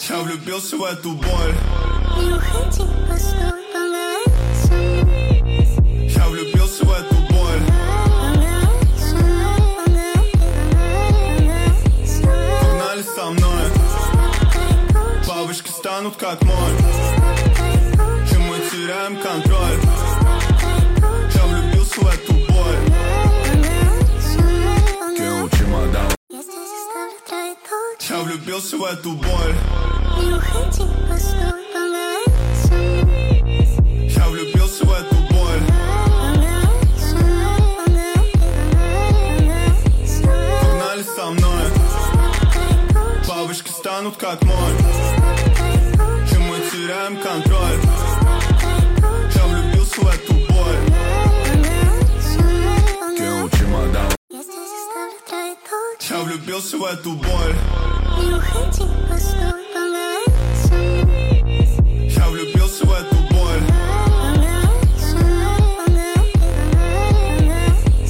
Я влюбился в эту боль. Не уходи, постой, поговори со мной. Я влюбился в эту боль. Поговори со мной, поговори со мной. Погнали со мной. Бабочки станут как моль, и мы теряем контроль. Я влюбился в эту боль. Кинул чемодан. Я здесь оставлю троеколочек. Я влюбился в эту боль. Не уходи, постой, поговори со мной. Я влюбился в эту боль. Поговори со мной, поговори со мной. Погнали со мной. Бабочки станут как моль, и мы теряем контроль. Я влюбился в эту боль. Кинул чемодан. Я здесь оставлю троеколочек. Я влюбился в эту боль.